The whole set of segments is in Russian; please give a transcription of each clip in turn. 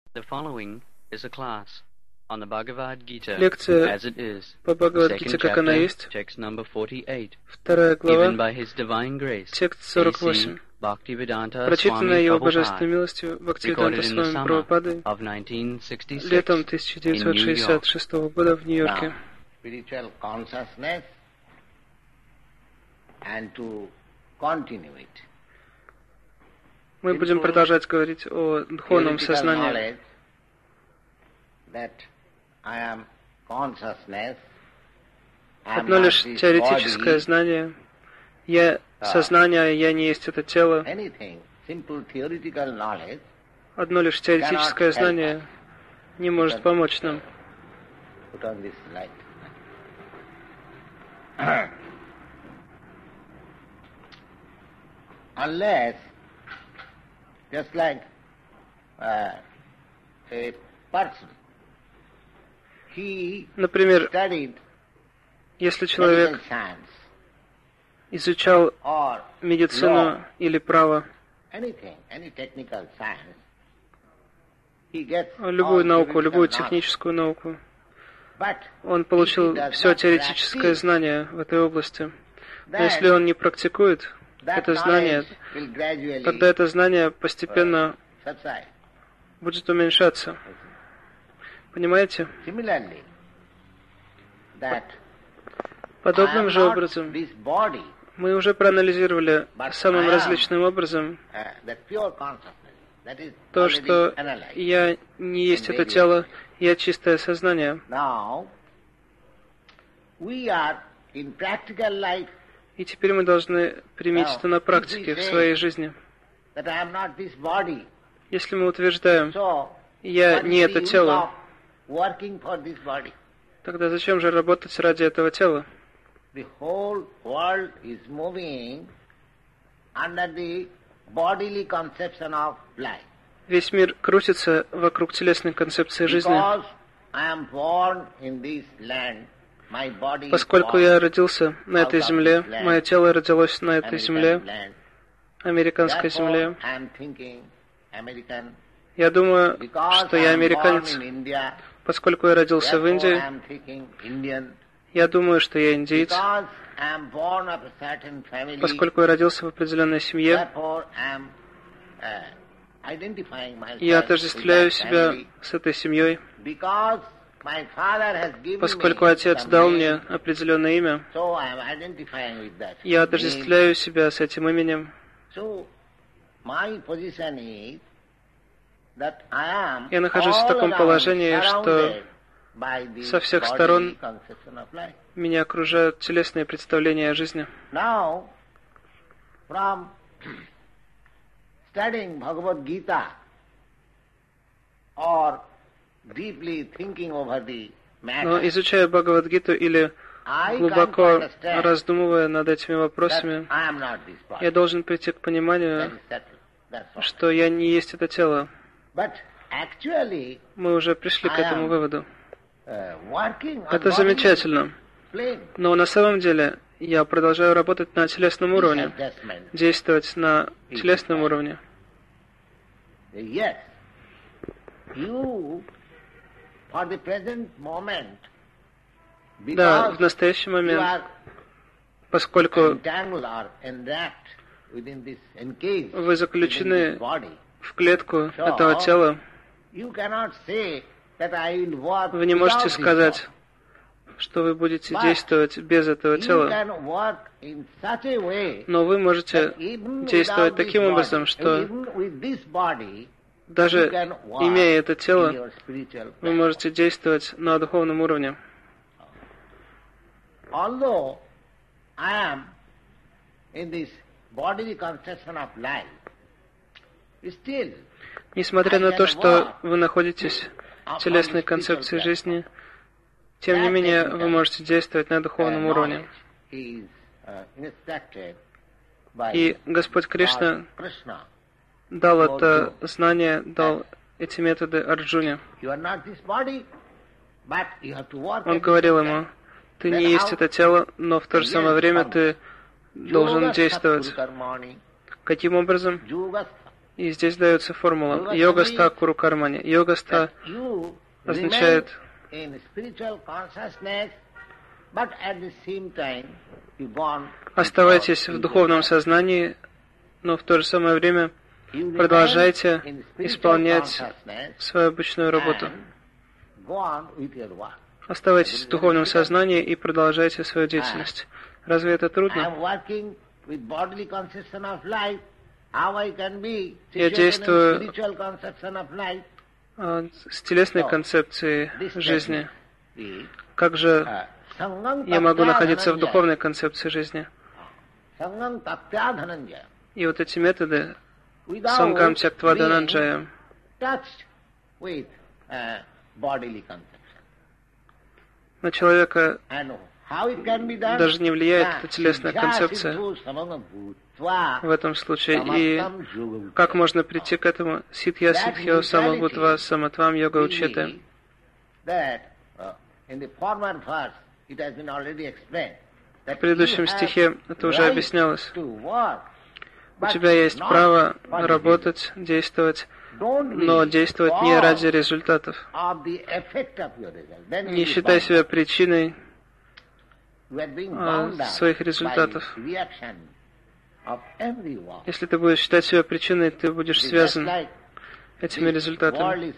The following is a class on the Bhagavad Gita Лекция as it is, по Бхагавад-гите, как она есть, text number 48, вторая given глава, by His Divine Grace, текст A.C. 48, Bhaktivedanta прочитанная Swami его Prabhupada, божественной милостью Бхактивиданта recorded in the Свами summer Прабхупадой of 1966 летом in New York. 1966 года в Нью-Йорке. Now, spiritual consciousness and to continue it. Мы будем продолжать говорить о духовном Theoretical сознании. knowledge that I am consciousness, I am Одно not лишь this теоретическое body, знание. Я сознание, я не есть это тело. anything, simple theoretical knowledge Одно лишь теоретическое знание не может помочь нам. put on this light. Unless, just like a person, he Например, studied если medical человек science изучал or медицину или право, anything, any technical science, he gets любую all науку, theoretical любую knowledge. техническую науку, But он получил if he does все not теоретическое practice, знание в этой области. Но then если он не практикует that это знание, knowledge will gradually тогда это знание постепенно subside. будет уменьшаться. Понимаете? Similarly, that I Подобным am же not образом this body, мы уже проанализировали but самым I am, различным образом that pure consciousness, that is то, already что analyzed. я не есть это тело, я чистое сознание. Now, we are in practical life И теперь мы должны применить это на практике в своей жизни. that I am not this body. Если мы утверждаем, So, я what не is это the use тело, of working for this body? тогда зачем же работать ради этого тела? The whole world is moving under the bodily conception of life. Весь мир крутится вокруг телесной концепции жизни. Because I am born in this land, my body is Поскольку born я родился на этой out of земле, this land, мое тело родилось на этой American земле, land. американской Therefore, земле. I am thinking American. Я думаю, Because что I я am американец. born in India, Поскольку я родился в therefore I Индии, am thinking Indian. я думаю, что я индиец. Because I am born of a certain family, Поскольку я родился в определенной семье, therefore I am identifying myself я with отождествляю that себя family. с этой семьей. Because my father has given Поскольку me отец some дал name, мне определенное имя, so I am identifying with that я name. отождествляю себя с этим именем. So my position is that I am Я нахожусь в all таком around положении, что surrounded by the со всех bodily сторон conception of life. меня окружают телесные представления о жизни. Now, from studying Bhagavad Gita or deeply thinking over the Но matter, изучая Бхагавад-гиту или I come to глубоко understand раздумывая над этими that вопросами, I am not this body. я должен прийти к That пониманию, is settled. That's all. что я не есть это тело. But actually, Мы уже пришли к этому выводу. working on Это bodily замечательно. plane, Но на самом деле я продолжаю работать на телесном уровне, adjustment. действовать на телесном уровне. Yes, you, for the present moment, Да, because в настоящий you момент, are поскольку entangled or enwrapped within this encased вы заключены within this body, в клетку этого тела, you cannot say that I will work вы не можете without this сказать, body. что вы будете действовать без этого You тела. can work in such a way Но вы можете that even действовать without таким this образом, body, что even with this body, даже you can work имея это in тело, your spiritual вы platform. можете действовать на духовном уровне. Although I am in this bodily conception of life, still Несмотря на то, что вы находитесь в телесной концепции жизни, тем не менее вы можете действовать на духовном уровне. is instructed И by Господь Кришна Krishna. дал это знание, дал эти методы Арджуне. You are not this body, but you have to work. Он at говорил the same ему, time. ты не есть это тело, но в то же самое время ты должен Yoga действовать. Satguru Karmani, Каким образом? Yoga И здесь дается формула йога-ста куру кармани. Йога-ста означает оставайтесь в духовном сознании, но в то же самое время продолжайте исполнять свою обычную работу. Оставайтесь в духовном сознании и продолжайте свою деятельность. Разве это трудно? Я действую с телесной концепцией жизни. Как же я могу находиться в духовной концепции жизни? И вот эти методы Сангам Тяктва Дхананджая на человека даже не влияет эта телесная концепция в этом случае. И как можно прийти к этому? Ситхья ситхьо самабхутва саматвам йога учете. В предыдущем стихе это уже объяснялось. У тебя есть право работать, действовать, но действовать не ради результатов. Не считай себя причиной своих результатов. Если ты будешь считать себя причиной, ты будешь связан этими результатами.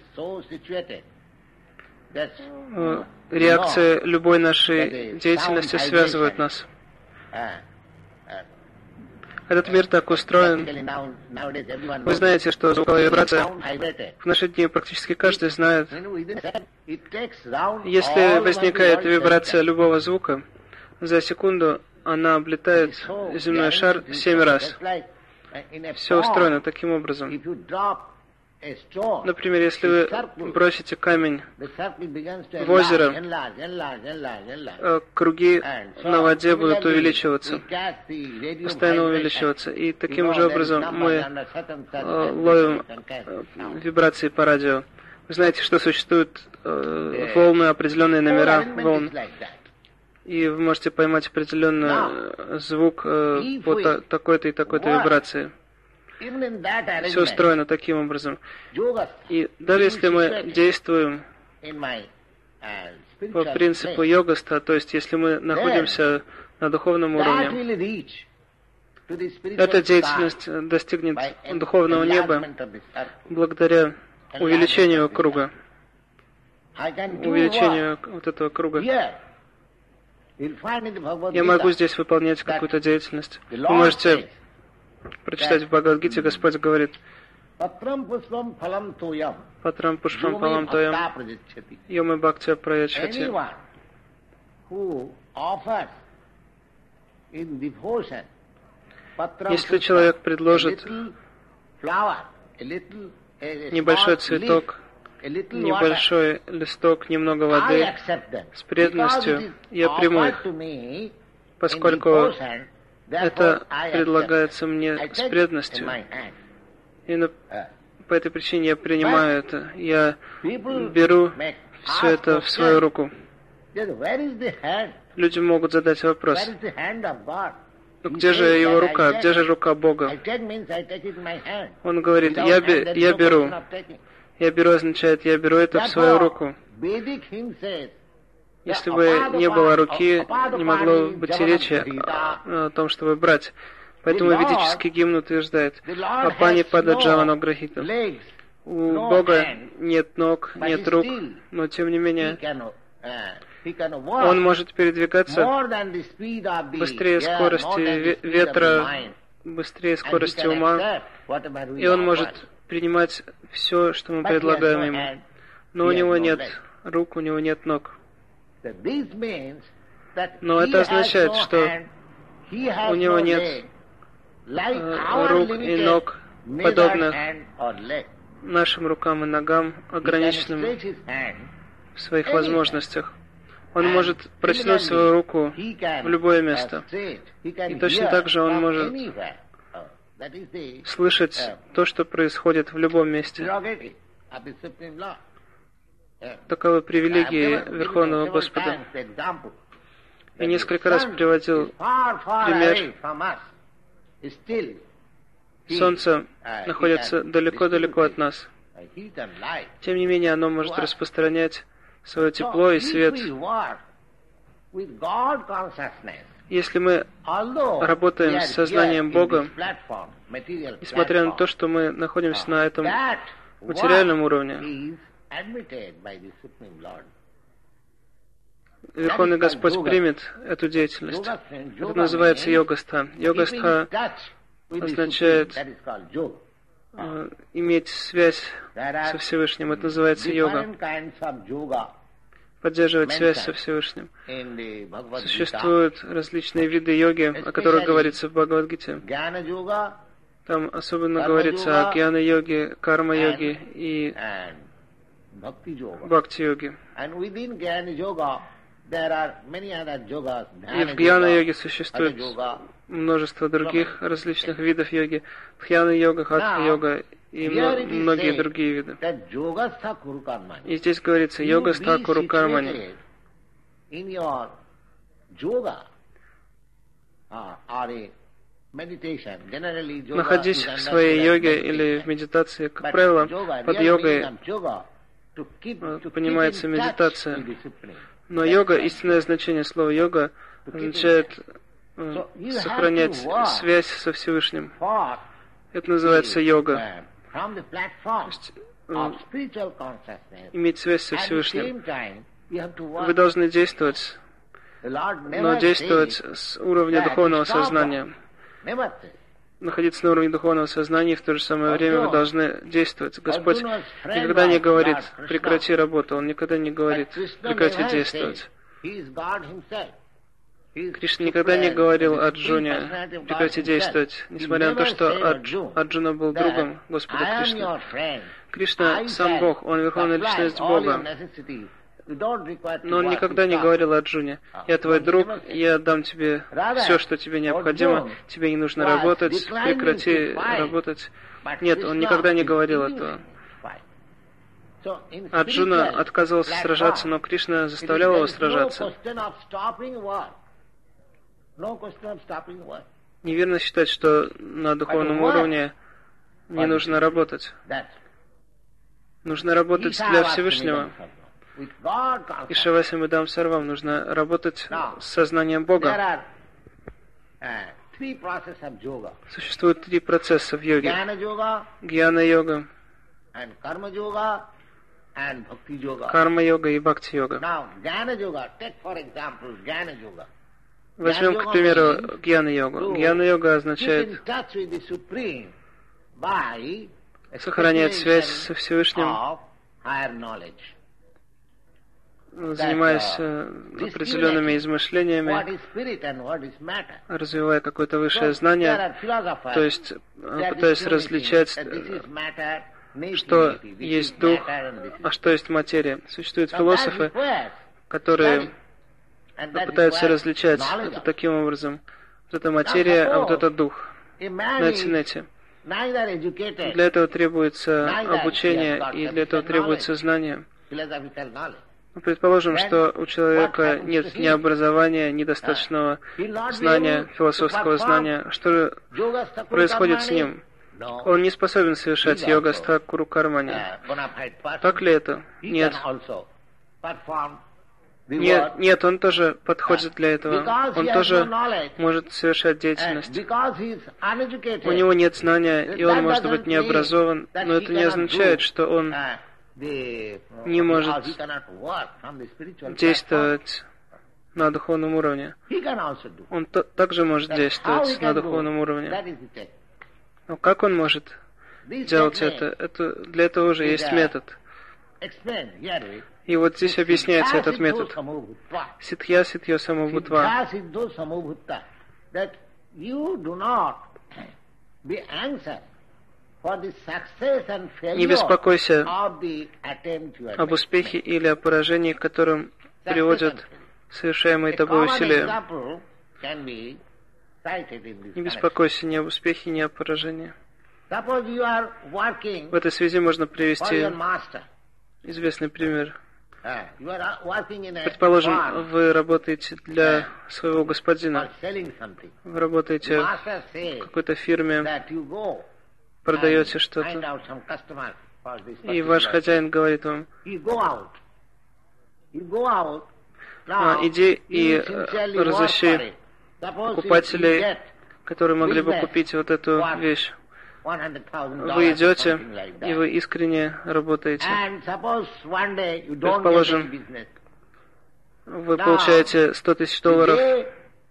Реакция любой нашей деятельности связывает нас. Этот мир так устроен. Вы знаете, что звуковая вибрация в наши дни практически каждый знает. Если возникает вибрация любого звука, за секунду она облетает земной шар 7 раз. Все устроено таким образом. Например, если вы бросите камень в озеро, круги на воде будут увеличиваться, постоянно увеличиваться. И таким же образом мы ловим вибрации по радио. Вы знаете, что существуют волны, определенные номера волн. И вы можете поймать определенный звук по такой-то и такой-то вибрации. Все устроено таким образом. И даже если мы действуем по принципу йогаста, то есть если мы находимся на духовном уровне, эта деятельность достигнет духовного неба благодаря увеличению круга, увеличению вот этого круга. Я могу здесь выполнять какую-то деятельность. Вы можете прочитать в Бхагавад-гите, Господь говорит: Патрам пушпам палам тоям, йома бхактя праячхати. Если человек предложит небольшой цветок, небольшой листок, немного воды, с преданностью я приму их, поскольку это предлагается мне с преданностью. И по этой причине я принимаю это. Я беру все это в свою руку. Люди могут задать вопрос: ну, где же его рука? Где же рука Бога? Он говорит: я беру. Я беру означает, я беру это в свою руку. Если бы не было руки, не могло быть и речи о том, чтобы брать. Поэтому ведический гимн утверждает: Апани пададжавано грахита. У Бога нет ног, нет рук, но тем не менее Он может передвигаться быстрее скорости ветра, быстрее скорости ума, и Он может принимать все, что мы предлагаем Ему. Но у Него нет рук, у Него нет ног. Но это означает, что у Него нет рук и ног, подобных нашим рукам и ногам, ограниченным в своих возможностях. Он может протянуть свою руку в любое место. И точно так же Он может слышать то, что происходит в любом месте. Таковы привилегии Верховного Господа. Я несколько раз приводил пример Солнце находится далеко-далеко от нас. Тем не менее, оно может распространять свое тепло и свет. Если мы работаем с сознанием Бога, несмотря на то, что мы находимся на этом материальном уровне, Верховный Господь примет эту деятельность. Это называется йога-стха. Йога-стха означает иметь связь со Всевышним. Это называется йога. Поддерживать связь со Всевышним. Существуют различные виды йоги, о которых говорится в Бхагавад-гите. Там особенно говорится о гьяна-йоге, карма-йоге и бхакти-йоге. И в гьяна-йоге существует множество других различных видов йоги. Дхьяна-йога, хатха-йога и многие другие виды. И здесь говорится йога-стха куру кармани. Находясь в своей йоге или в медитации, как правило, под йогой понимается медитация. Но йога, истинное значение слова йога, означает сохранять связь со Всевышним. Это называется йога. Иметь связь со Всевышним. Вы должны действовать, но действовать с уровня духовного сознания. Находиться на уровне духовного сознания, и в то же самое время вы должны действовать. Господь никогда не говорит «прекрати работу», Он никогда не говорит «прекрати действовать». Кришна никогда не говорил Арджуне «прекрати действовать», несмотря на то, что Арджуна был другом Господа Кришны. Кришна сам Бог, Он верховная личность Бога. Но Он никогда не говорил Арджуне: «Я твой друг, я дам тебе все, что тебе необходимо, тебе не нужно работать, прекрати работать». Нет, Он никогда не говорил этого. Арджуна отказывался сражаться, но Кришна заставлял его сражаться. Неверно считать, что на духовном уровне не нужно работать. Нужно работать для Всевышнего. Ишавасимидам сарвам. Нужно работать с сознанием Бога. Существует 3 процесса в йоге. Гьяна-йога, карма-йога и бхакти-йога. Возьмем, к примеру, гьяна-йогу. Гьяна-йога означает сохранять связь со Всевышним, занимаясь определенными измышлениями, развивая какое-то высшее знание, то есть пытаясь различать, что есть дух, а что есть материя. Существуют философы, которые пытаются различать это таким образом. Вот это материя, а вот это дух. Знаете, для этого требуется обучение, и для этого требуется знание. Предположим, что у человека нет ни образования, ни достаточного знания, философского знания. Что же происходит с ним? Он не способен совершать йога-стха куру кармани. Так ли это? Нет. Нет, он тоже подходит для этого. Он тоже может совершать деятельность. У него нет знания, и он может быть не образован, но это не означает, что он не может действовать на духовном уровне. Он также может действовать на духовном уровне. Но как он может делать это? Для этого уже есть метод. И вот здесь объясняется этот метод. Ситхья ситхьо самобхутва. Не беспокойся об успехе или о поражении, к которым приводят совершаемые тобой усилия. Не беспокойся ни об успехе, ни о поражении. В этой связи можно привести известный пример. Предположим, вы работаете для своего господина. Вы работаете в какой-то фирме, продаете что-то, и ваш хозяин говорит вам: иди и разыщи покупателей, которые могли бы купить вот эту вещь. Вы идете, и вы искренне работаете. Предположим, вы получаете $100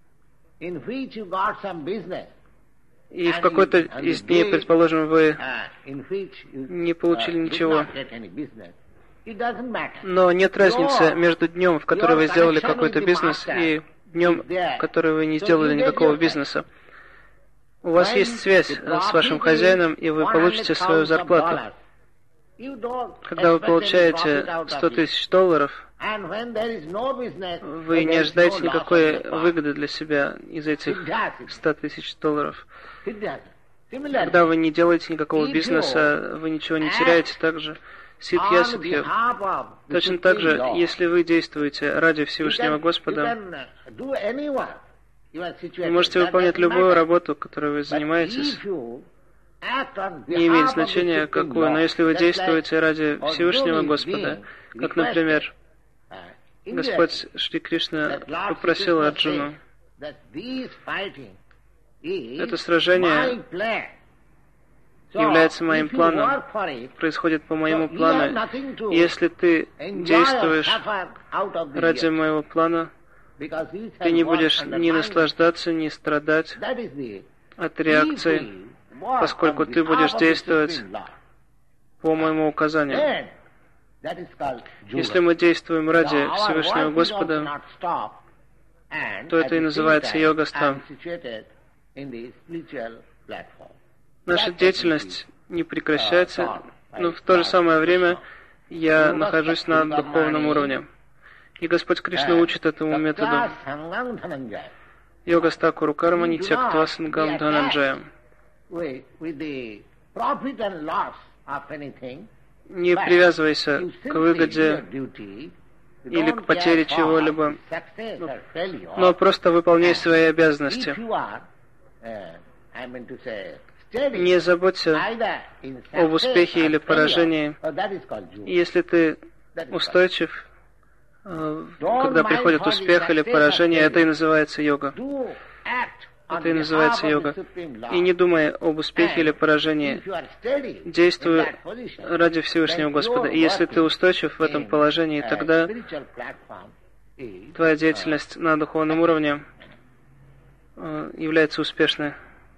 000, и в какой-то из дней, предположим, вы не получили ничего. Но нет разницы между днем, в который вы сделали какой-то бизнес, и днем, в который вы не сделали никакого бизнеса. У вас есть связь с вашим хозяином, и вы получите свою зарплату. Когда вы получаете $100 000, вы не ожидаете никакой выгоды для себя из этих $100 000. Когда вы не делаете никакого бизнеса, вы ничего не теряете. Также ситхья ситхья. Точно так же, если вы действуете ради Всевышнего Господа, вы можете выполнять любую работу, которой вы занимаетесь. Не имеет значения какую, но если вы действуете ради Всевышнего Господа, как, например, Господь Шри Кришна попросил Арджуну: это сражение является моим планом, происходит по моему плану. Если ты действуешь ради моего плана, ты не будешь ни наслаждаться, ни страдать от реакции, поскольку ты будешь действовать по моему указанию. Если мы действуем ради Всевышнего Господа, то это и называется йога-астам. Наша деятельность не прекращается, но в то же самое время я нахожусь на духовном уровне. И Господь Кришна учит этому методу. Йога стакуру кармани тяктва сангам дхананджаям. Не привязывайся к выгоде или к потере чего-либо, но просто выполняй свои обязанности. Не заботься об успехе или поражении. Если ты устойчив, когда приходит успех или поражение, это и называется йога. Это и называется йога. И не думай об успехе или поражении. Действуй ради Всевышнего Господа. И если ты устойчив в этом положении, тогда твоя деятельность на духовном уровне является успешной.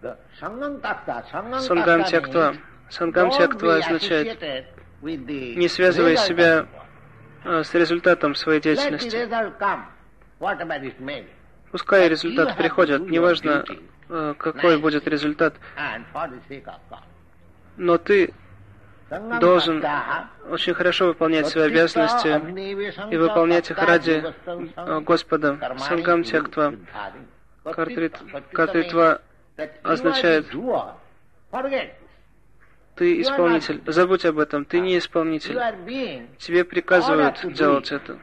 Сангам тяктва. Сангам тяктва означает: не связывай себя с результатом своей деятельности. Пускай результат приходит, неважно, какой будет результат, но ты должен очень хорошо выполнять свои обязанности и выполнять их ради Господа. Сангам тяктва. Картритва означает: ты исполнитель. Забудь об этом, ты не исполнитель. Тебе приказывают делать это.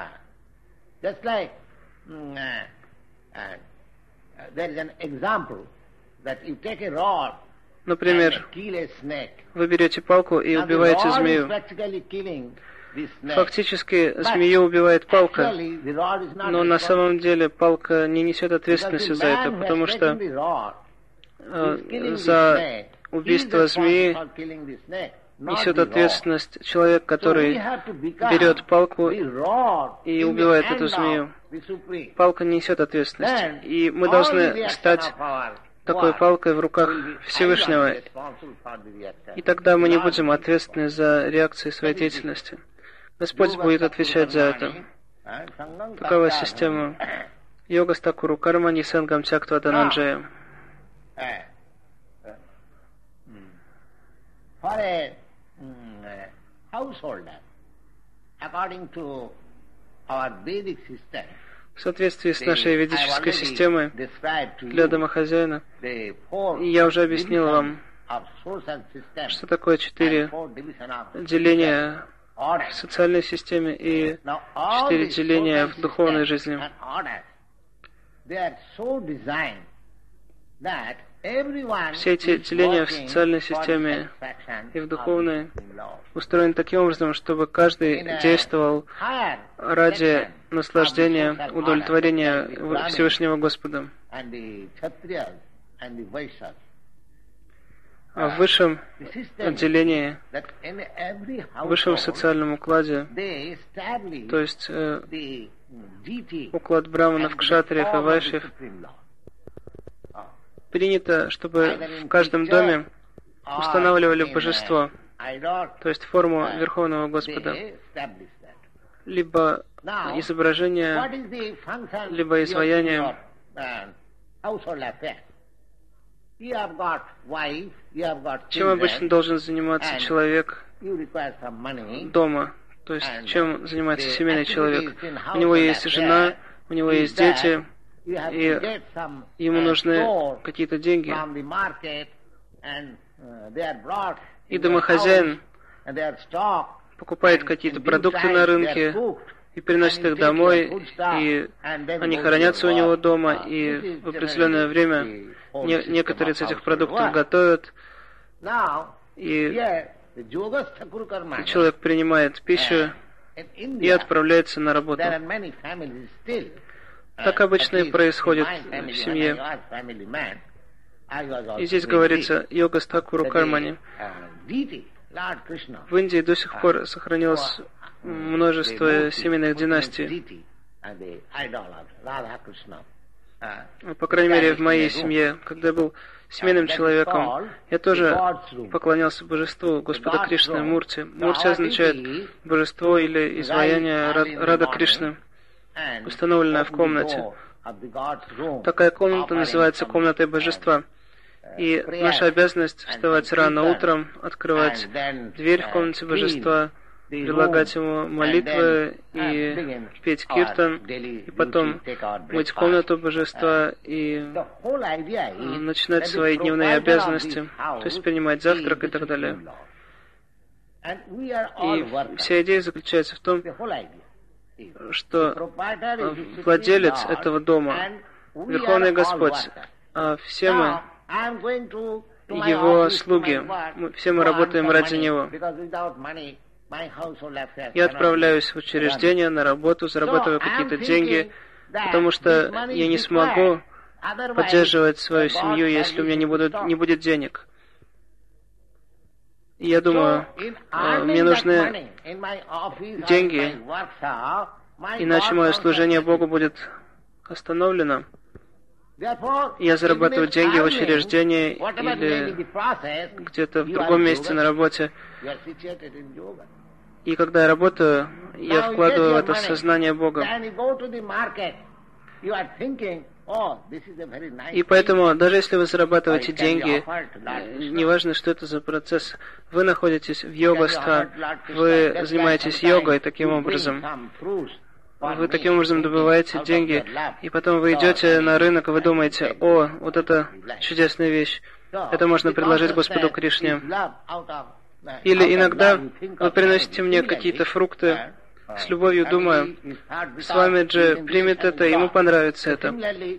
Например, вы берете палку и убиваете змею. Фактически змею убивает палка, но на самом деле палка не несет ответственности за это, потому что за убийство змеи несет ответственность человек, который берет палку и убивает эту змею. Палка не несет ответственности. И мы должны стать такой палкой в руках Всевышнего. И тогда мы не будем ответственны за реакции своей деятельности. Господь будет отвечать за это. Такова система. Йога стакуру кармани сангам тяктва дхананджая. For a householder, according to our Vedic system, в соответствии с нашей ведической системой для домохозяина, я уже объяснил вам, что такое 4 деления в социальной системе и 4 деления в духовной жизни. Все эти деления в социальной системе и в духовной устроены таким образом, чтобы каждый действовал ради наслаждения, удовлетворения Всевышнего Господа. А в высшем отделении, в высшем социальном укладе, то есть уклад браманов, кшатриев и вайшьев, принято, чтобы в каждом доме устанавливали божество, то есть форму Верховного Господа, либо изображение, либо изваяние. Чем обычно должен заниматься человек дома? То есть, чем занимается семейный человек? У него есть жена, у него есть дети, и ему нужны какие-то деньги. И домохозяин покупает какие-то продукты на рынке и приносит их домой, и они хранятся у него дома, и в определенное время некоторые из этих продуктов готовят, и человек принимает пищу и отправляется на работу. Так обычно и происходит в семье. И здесь говорится йога стакуру кармани. В Индии до сих пор сохранилось множество семейных династий. По крайней мере, в моей семье, когда я был семейным человеком, я тоже поклонялся божеству Господа Кришны, Мурти. Мурти означает божество или изваяние Рада Кришны, установленное в комнате. Такая комната называется комнатой божества. И наша обязанность вставать рано утром, открывать дверь в комнате божества, предлагать ему молитвы и петь киртан, и потом мыть комнату божества и начинать свои дневные обязанности, то есть принимать завтрак и так далее. И вся идея заключается в том, что владелец этого дома, Верховный Господь, а все мы Его слуги, все мы работаем ради Него. Я отправляюсь в учреждение, на работу, зарабатываю какие-то деньги, потому что я не смогу поддерживать свою семью, если у меня не будет денег. И я думаю, мне нужны деньги, иначе мое служение Богу будет остановлено. Я зарабатываю деньги в учреждении или где-то в другом месте на работе. И когда я работаю, я вкладываю в это сознание Бога. И поэтому, даже если вы зарабатываете деньги, неважно, что это за процесс, вы находитесь в йога-стха, вы занимаетесь йогой таким образом. Вы таким образом добываете деньги, и потом вы идете на рынок, и вы думаете, о, вот это чудесная вещь, это можно предложить Господу Кришне. Или иногда вы приносите мне какие-то фрукты с любовью, думая, Свамиджи примет это, ему понравится это.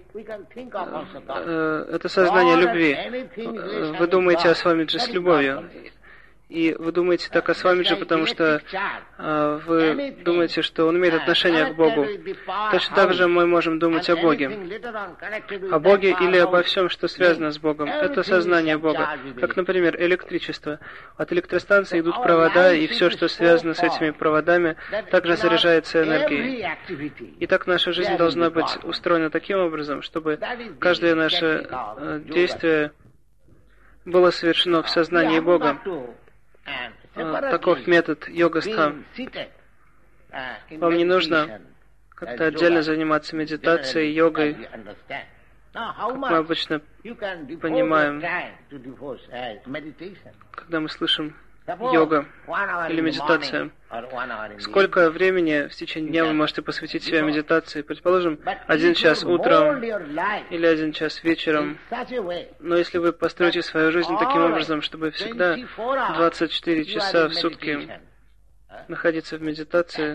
Это сознание любви. Вы думаете о Свамиджи с любовью. И вы думаете так о Свамиджи, потому что вы думаете, что он имеет отношение к Богу. Точно так же мы можем думать о Боге. О Боге или обо всем, что связано с Богом. Это сознание Бога. Как, например, электричество. От электростанции идут провода, и все, что связано с этими проводами, также заряжается энергией. И так наша жизнь должна быть устроена таким образом, чтобы каждое наше действие было совершено в сознании Бога. Таков метод йога-стха. Вам не нужно как-то отдельно заниматься медитацией, йогой, как мы обычно понимаем, когда мы слышим йога или медитация. Сколько времени в течение дня вы можете посвятить себе медитации? Предположим, 1 час утром или 1 час вечером. Но если вы построите свою жизнь таким образом, чтобы всегда 24 часа в сутки находиться в медитации,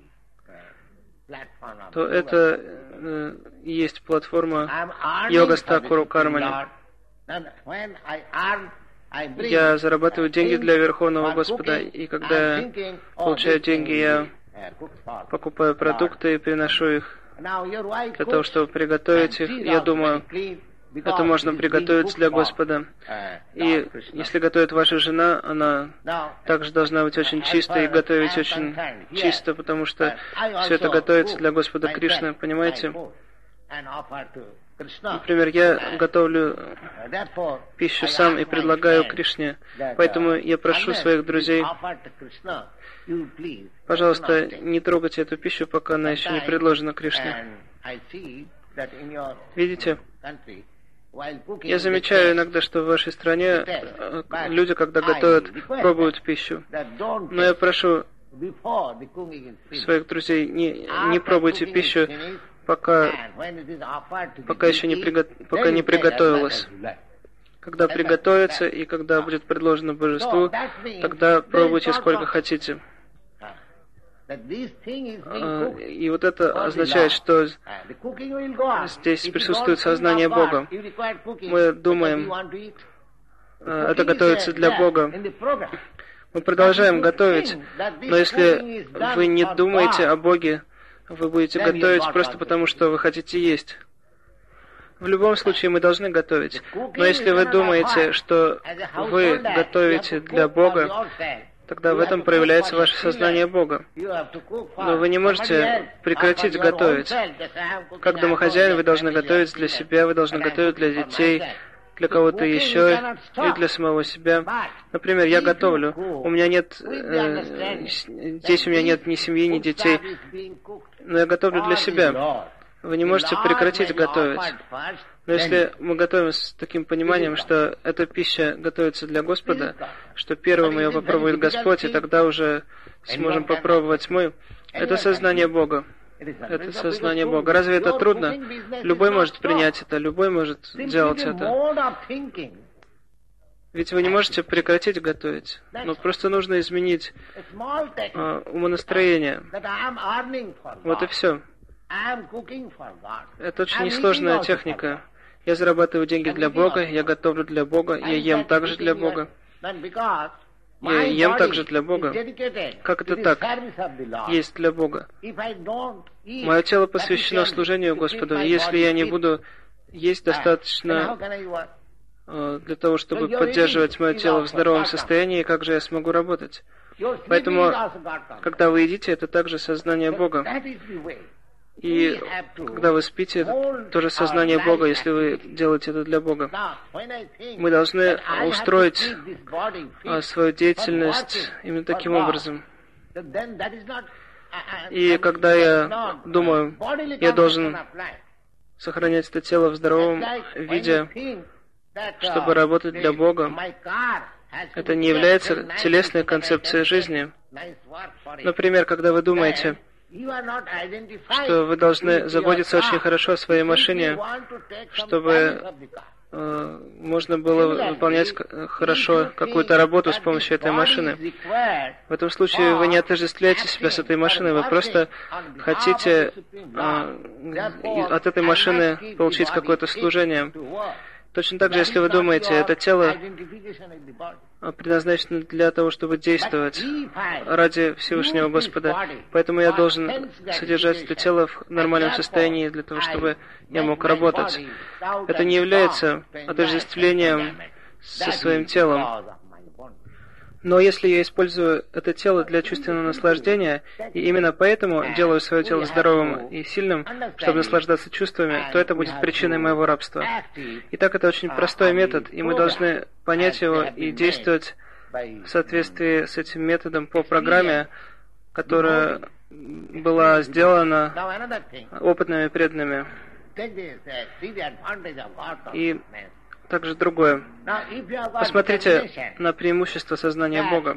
то это и есть платформа йога стакуру кармани. Я зарабатываю деньги для Верховного Господа, и когда я получаю деньги, я покупаю продукты и приношу их для того, чтобы приготовить их. Я думаю, это можно приготовить для Господа. И если готовит ваша жена, она также должна быть очень чистой и готовить очень чисто, потому что все это готовится для Господа Кришны, понимаете? Например, я готовлю пищу сам и предлагаю Кришне, поэтому я прошу своих друзей, пожалуйста, не трогайте эту пищу, пока она еще не предложена Кришне. Видите? Я замечаю иногда, что в вашей стране люди, когда готовят, пробуют пищу. Но я прошу своих друзей, не пробуйте пищу, пока еще не приготовилась. Когда приготовится и когда будет предложено божеству, тогда пробуйте сколько хотите. И вот это означает, что здесь присутствует сознание Бога. Мы думаем, это готовится для Бога. Мы продолжаем готовить, но если вы не думаете о Боге, вы будете готовить просто потому, что вы хотите есть. В любом случае мы должны готовить. Но если вы думаете, что вы готовите для Бога, тогда в этом проявляется ваше сознание Бога. Но вы не можете прекратить готовить. Как домохозяин вы должны готовить для себя, вы должны готовить для детей, для кого-то еще и для самого себя. Например, я готовлю. У меня нет здесь у меня нет ни семьи, ни детей, но я готовлю для себя. Вы не можете прекратить готовить. Но если мы готовим с таким пониманием, что эта пища готовится для Господа, что первым ее попробует Господь, и тогда уже сможем попробовать мы, это сознание Бога. Это сознание Бога. Разве это трудно? Любой может принять это, любой может делать это. Ведь вы не можете прекратить готовить. Но просто нужно изменить умонастроение. Вот и все. Это очень несложная техника. Я зарабатываю деньги для Бога, я готовлю для Бога, я ем также для Бога. Я ем также для Бога. Как это так? Есть для Бога. Мое тело посвящено служению Господу. И если я не буду есть достаточно для того, чтобы поддерживать мое тело в здоровом состоянии, как же я смогу работать? Поэтому, когда вы едите, это также сознание Бога. И когда вы спите, это тоже сознание Бога, если вы делаете это для Бога. Мы должны устроить свою деятельность именно таким образом. И когда я думаю, я должен сохранять это тело в здоровом виде, чтобы работать для Бога, это не является телесной концепцией жизни. Например, когда вы думаете, что вы должны заботиться очень хорошо о своей машине, чтобы можно было выполнять хорошо какую-то работу с помощью этой машины. В этом случае вы не отождествляете себя с этой машиной, вы просто хотите от этой машины получить какое-то служение. Точно так же, если вы думаете, это тело предназначено для того, чтобы действовать ради Всевышнего Господа. Поэтому я должен содержать это тело в нормальном состоянии для того, чтобы я мог работать. Это не является отождествлением со своим телом. Но если я использую это тело для чувственного наслаждения, и именно поэтому делаю свое тело здоровым и сильным, чтобы наслаждаться чувствами, то это будет причиной моего рабства. Итак, это очень простой метод, и мы должны понять его и действовать в соответствии с этим методом по программе, которая была сделана опытными преданными. И также другое. Посмотрите на преимущество сознания Бога.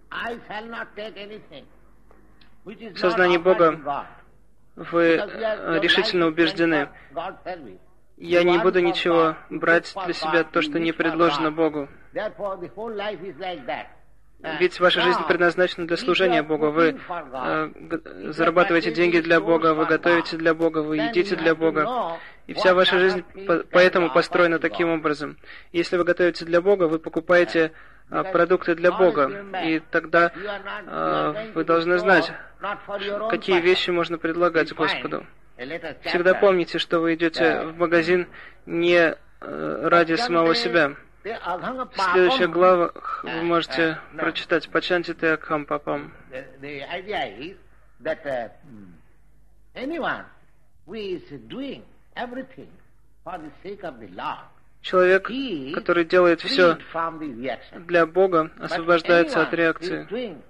В сознании Бога вы решительно убеждены. Я не буду ничего брать для себя, то, что не предложено Богу. Ведь ваша жизнь предназначена для служения Богу. Вы зарабатываете деньги для Бога, вы готовите для Бога, вы едите для Бога. И вся ваша жизнь поэтому построена таким образом. Если вы готовите для Бога, вы покупаете продукты для Бога. И тогда вы должны знать, какие вещи можно предлагать Господу. Всегда помните, что вы идете в магазин не ради самого себя. В следующих главах вы можете прочитать «Пачанти Акхам Папам». Человек, который делает все для Бога, освобождается от реакции.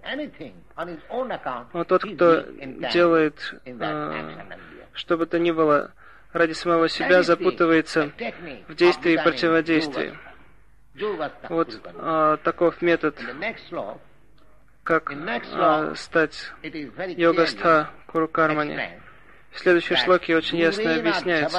Но тот, кто делает что бы то ни было ради самого себя, запутывается в действии и противодействии. Вот таков метод, как стать йогастха курукармани. В следующей шлоке очень ясно объясняется.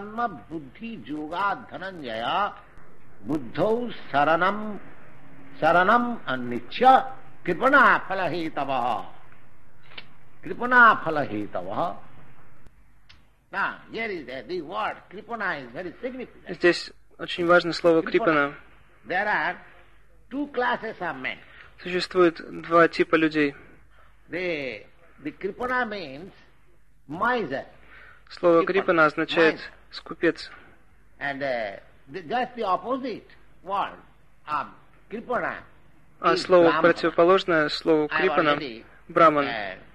Здесь очень важно слово крипана. Существует два типа людей. Слово крипана означает скупец. А слово противоположное слову крипана — браман.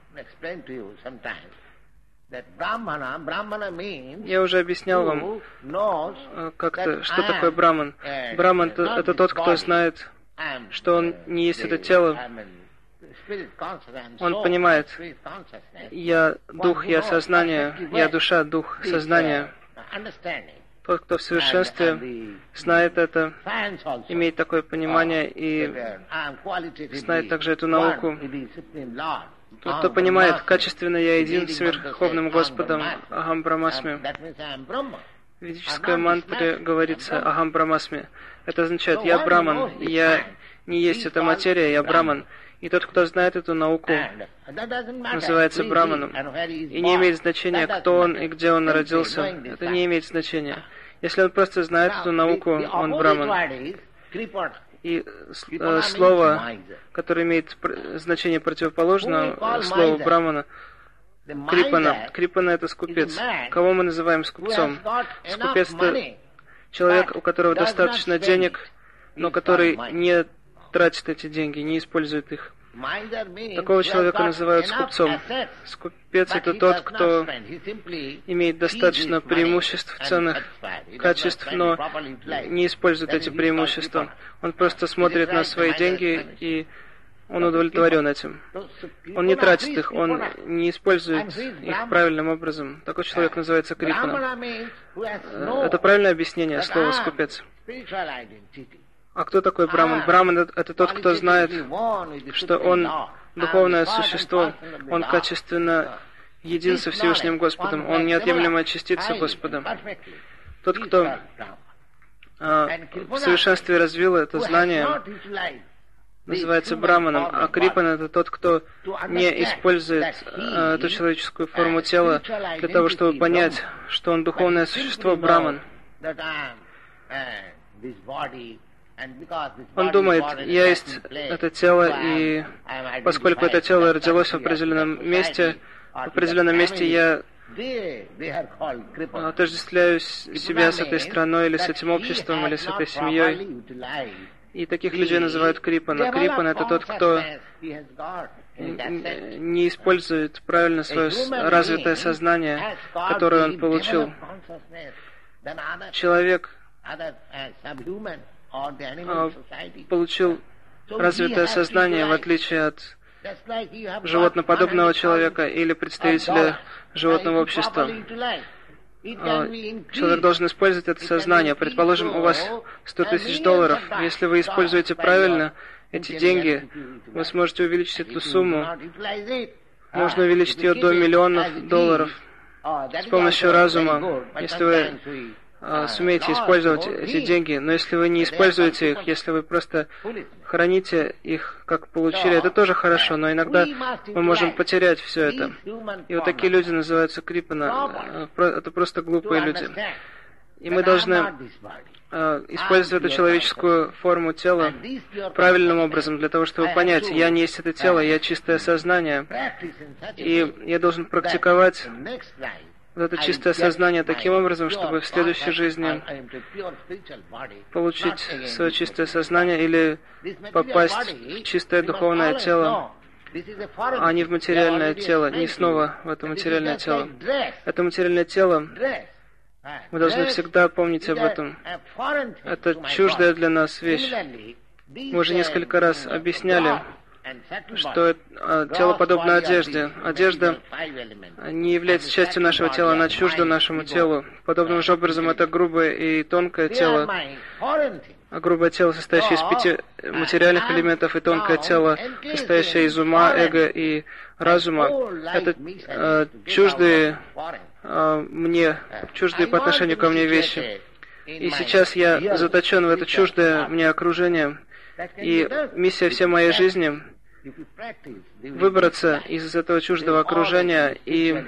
Я уже объяснял вам как-то, что такое браман. Браман — это тот, кто знает, что он не есть это тело. Он понимает: я дух, я сознание, я душа, дух, сознание. Тот, кто в совершенстве знает это, имеет такое понимание и знает также эту науку. Тот, кто понимает, качественно я един с Верховным Господом Ахам Брамасми. В ведической мантре говорится Ахам Брамасми. Это означает: я Браман, я не есть эта материя, я Браман. И тот, кто знает эту науку, называется Браманом. И не имеет значения, кто он и где он родился. Это не имеет значения. Если он просто знает эту науку, он Браман. И слово, которое имеет значение противоположного слову Брамана, крипана. Крипана — это скупец. Кого мы называем скупцом? Скупец — это человек, у которого достаточно денег, но который не тратит эти деньги, не использует их. Такого человека называют скупцом. Скупец — это тот, кто имеет достаточно преимуществ, ценных качеств, но не использует эти преимущества. Он просто смотрит на свои деньги, и он удовлетворен этим. Он не тратит их, он не использует их правильным образом. Такой человек называется крипаном. Это правильное объяснение слова «скупец». А кто такой Браман? Браман — это тот, кто знает, что он духовное существо, он качественно един со Всевышним Господом, он неотъемлемая частица Господа. Тот, кто в совершенстве развил это знание, называется Браманом, а Крипан — это тот, кто не использует эту человеческую форму тела для того, чтобы понять, что он духовное существо, Браман. Он думает: я есть это тело, и поскольку это тело родилось в определенном месте я отождествляю себя с этой страной, или с этим обществом, или с этой семьей. И таких людей называют крипана. Крипан — это тот, кто не использует правильно свое развитое сознание, которое он получил. Человек получил развитое сознание, в отличие от животноподобного человека или представителя животного общества. Человек должен использовать это сознание. Предположим, у вас $100 000. Если вы используете правильно эти деньги, вы сможете увеличить эту сумму. Можно увеличить ее до $1 000 000 с помощью разума. Если вы сумеете использовать эти деньги, но если вы не используете их, если вы просто храните их, как получили, это тоже хорошо, но иногда мы можем потерять все это. И вот такие люди называются крипана. Это просто глупые люди. И мы должны использовать эту человеческую форму тела правильным образом, для того, чтобы понять, я не есть это тело, я чистое сознание, и я должен практиковать вот это чистое сознание таким образом, чтобы в следующей жизни получить свое чистое сознание или попасть в чистое духовное тело, а не в материальное тело, не снова в это материальное тело. Это материальное тело, мы должны всегда помнить об этом. Это чуждая для нас вещь. Мы уже несколько раз объясняли, что тело подобно одежде. Одежда не является частью нашего тела, она чужда нашему телу. Подобным же образом это грубое и тонкое тело. А грубое тело, состоящее из 5 материальных элементов, и тонкое тело, состоящее из ума, эго и разума, это чуждые мне, чуждые по отношению ко мне вещи. И сейчас я заточен в это чуждое мне окружение, и миссия всей моей жизни — выбраться из этого чуждого окружения, и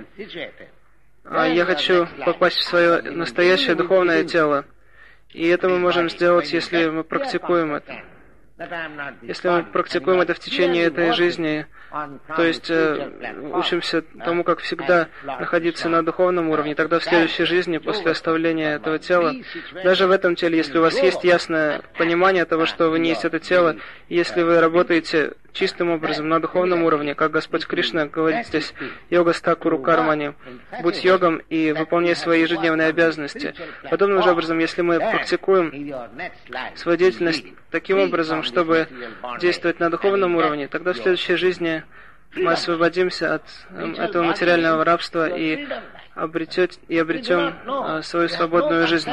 я хочу попасть в свое настоящее духовное тело. И это мы можем сделать, если мы практикуем это. Если мы практикуем это в течение этой жизни, то есть учимся тому, как всегда находиться на духовном уровне, тогда в следующей жизни, после оставления этого тела, даже в этом теле, если у вас есть ясное понимание того, что вы не есть это тело, если вы работаете чистым образом на духовном уровне, как Господь Кришна говорит здесь, йога стакуру кармани, будь йогом и выполняй свои ежедневные обязанности. Подобным же образом, если мы практикуем свою деятельность таким образом, чтобы действовать на духовном уровне, тогда в следующей жизни мы освободимся от этого материального рабства и обретем свою свободную жизнь.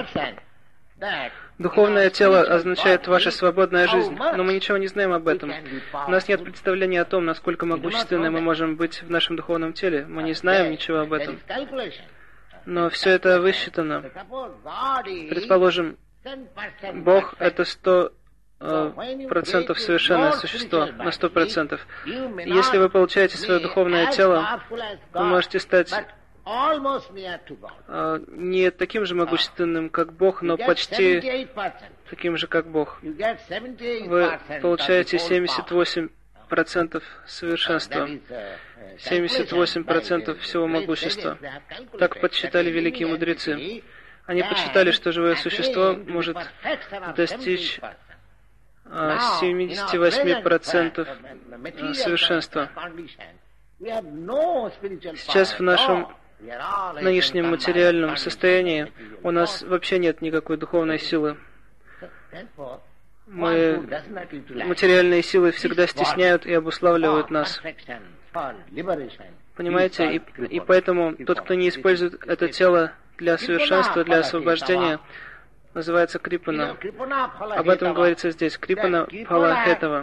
Духовное тело означает ваша свободная жизнь, но мы ничего не знаем об этом. У нас нет представления о том, насколько могущественны мы можем быть в нашем духовном теле. Мы не знаем ничего об этом. Но все это высчитано. Предположим, Бог — это 100% совершенное существо, на 100%. Если вы получаете свое духовное тело, вы можете стать не таким же могущественным, как Бог, но почти таким же, как Бог. Вы получаете 78% совершенства, 78% всего могущества. Так подсчитали великие мудрецы. Они подсчитали, что живое существо может достичь 78% совершенства. Сейчас в нашем нынешнем материальном состоянии у нас вообще нет никакой духовной силы. Материальные силы всегда стесняют и обуславливают нас. Понимаете? И поэтому тот, кто не использует это тело для совершенства, для освобождения, называется крипана. Об этом говорится здесь. Крипана пхалахетава.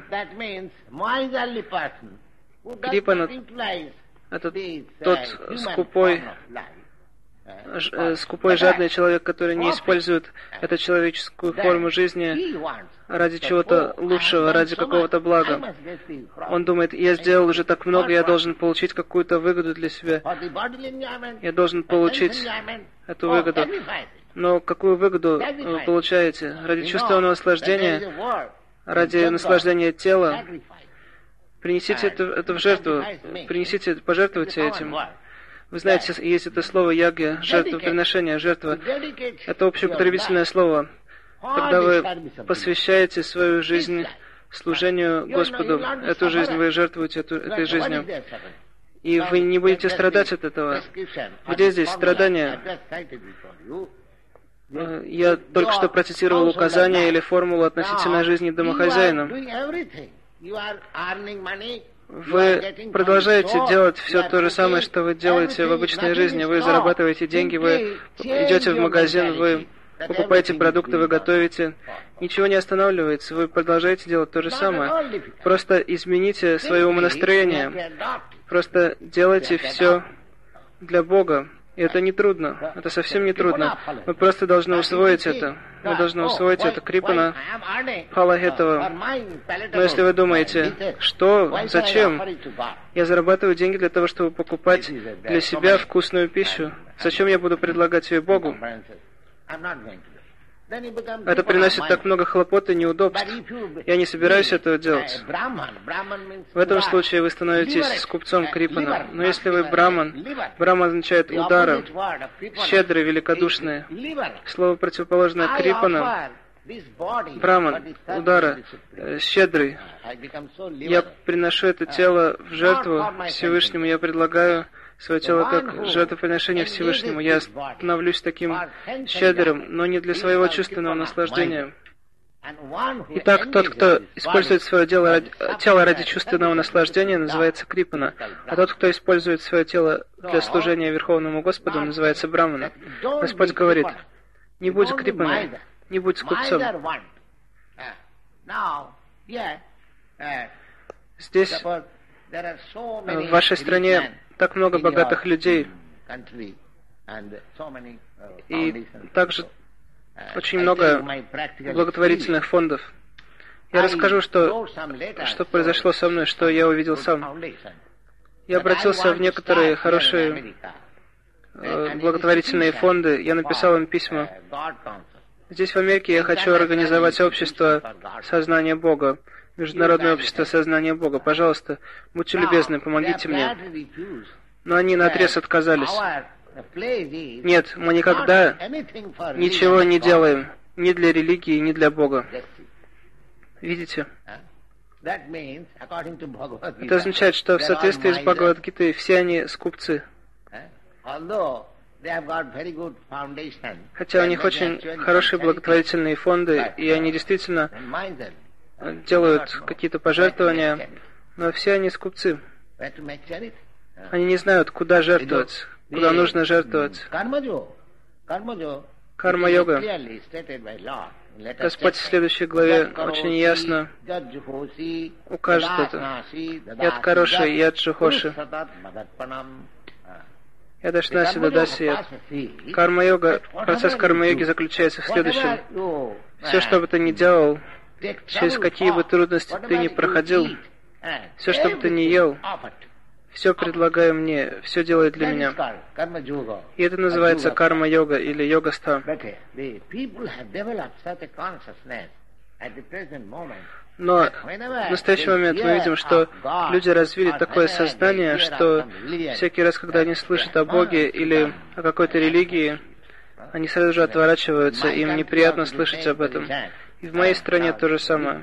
Крипана — это тот скупой, жадный человек, который не использует эту человеческую форму жизни ради чего-то лучшего, ради какого-то блага. Он думает, я сделал уже так много, я должен получить какую-то выгоду для себя. Я должен получить эту выгоду. Но какую выгоду вы получаете? Ради чувственного наслаждения, ради наслаждения тела, принесите это в жертву, пожертвуйте этим. Вы знаете, есть это слово ягья, жертвоприношение, жертва. Это общеупотребительное слово. Когда вы посвящаете свою жизнь служению Господу, эту жизнь вы жертвуете этой жизнью. И вы не будете страдать от этого. Где здесь страдания? Я только что процитировал указания или формулу относительно жизни домохозяина. Вы продолжаете делать все то же самое, что вы делаете в обычной жизни. Вы зарабатываете деньги, вы идете в магазин, вы покупаете продукты, вы готовите. Ничего не останавливается, вы продолжаете делать то же самое. Просто измените свое умонастроение. Просто делайте все для Бога. И это не трудно. Это совсем не трудно. Мы просто должны усвоить это. Мы должны усвоить это. Крипана, Пхала Хетава. Но если вы думаете, что, зачем? Я зарабатываю деньги для того, чтобы покупать для себя вкусную пищу. Зачем я буду предлагать ее Богу? Это приносит так много хлопот и неудобств. Я не собираюсь этого делать. В этом случае вы становитесь скупцом Крипана. Но если вы браман, браман означает удара, щедрый, великодушный. Слово противоположное Крипана, браман, удара, щедрый. Я приношу это тело в жертву Всевышнему, я предлагаю свое тело как жертвоприношение Всевышнему. Я становлюсь таким щедрым, но не для своего чувственного наслаждения. Итак, тот, кто использует свое тело ради чувственного наслаждения, называется Крипана, а тот, кто использует свое тело для служения Верховному Господу, называется Брамана. Господь говорит: не будь Крипаной, не будь скупцом. Здесь, в вашей стране, так много богатых людей, и также очень много благотворительных фондов. Я расскажу, что произошло со мной, что я увидел сам. Я обратился в некоторые хорошие благотворительные фонды, я написал им письма. Здесь, в Америке, я хочу организовать общество сознания Бога, Международное общество сознания Бога. Пожалуйста, будьте любезны, помогите мне. Но они наотрез отказались. Нет, мы никогда ничего не делаем ни для религии, ни для Бога. Видите? Это означает, что в соответствии с Бхагавад-гитой все они скупцы. Хотя у них очень хорошие благотворительные фонды, и они действительно делают какие-то пожертвования, но все они скупцы. Они не знают, куда жертвовать, куда нужно жертвовать. Карма-йога. Господь в следующей главе очень ясно укажет это. Яд Кароши, яд Джухоши. Ядашнаси Дадаси яд. Карма-йога, процесс карма-йоги заключается в следующем. Все, что бы ты ни делал, через какие бы трудности ты ни проходил, все, что бы ты ни ел, все предлагай мне, все делай для меня. И это называется карма-йога или йога-ста. Но в настоящий момент мы видим, что люди развили такое сознание, что всякий раз, когда они слышат о Боге или о какой-то религии, они сразу же отворачиваются, им неприятно слышать об этом. И в моей стране то же самое.